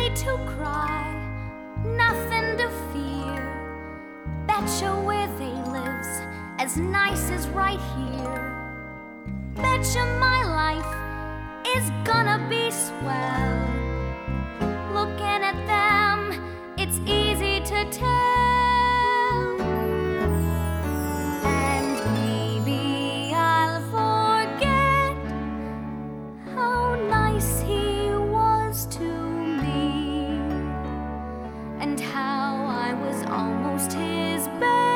need to cry, nothing to fear. Betcha where they live's as nice as right here. Betcha my life is gonna be swell. Looking at them, it's easy to tell. And maybe I'll forget how nice he was to me, and how I was almost his best